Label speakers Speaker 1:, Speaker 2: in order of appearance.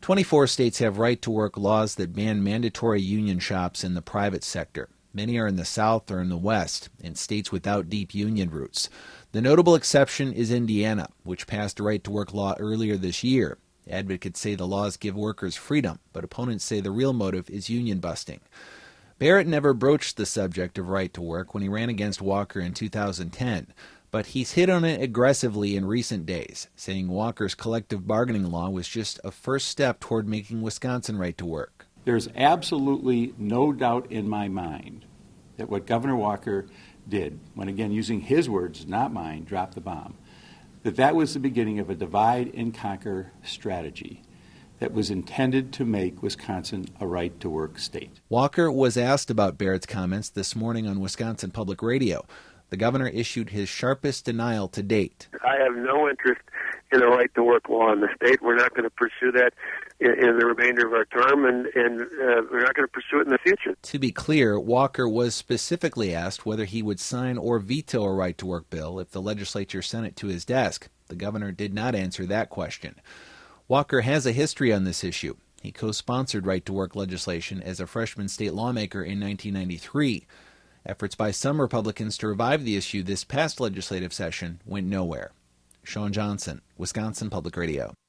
Speaker 1: 24 states have right-to-work laws that ban mandatory union shops in the private sector. Many are in the South or in the West, in states without deep union roots. The notable exception is Indiana, which passed a right-to-work law earlier this year. Advocates say the laws give workers freedom, but opponents say the real motive is union busting. Barrett never broached the subject of right to work when he ran against Walker in 2010, but he's hit on it aggressively in recent days, saying Walker's collective bargaining law was just a first step toward making Wisconsin right to work.
Speaker 2: There's absolutely no doubt in my mind that what Governor Walker did, when again using his words, not mine, dropped the bomb, that was the beginning of a divide and conquer strategy that was intended to make Wisconsin a right-to-work state.
Speaker 1: Walker was asked about Barrett's comments this morning on Wisconsin Public Radio. The governor issued his sharpest denial to date.
Speaker 3: I have no interest in a right-to-work law in the state. We're not going to pursue that in the remainder of our term, and we're not going to pursue it in the future.
Speaker 1: To be clear, Walker was specifically asked whether he would sign or veto a right-to-work bill if the legislature sent it to his desk. The governor did not answer that question. Walker has a history on this issue. He co-sponsored right-to-work legislation as a freshman state lawmaker in 1993. Efforts by some Republicans to revive the issue this past legislative session went nowhere. Sean Johnson, Wisconsin Public Radio.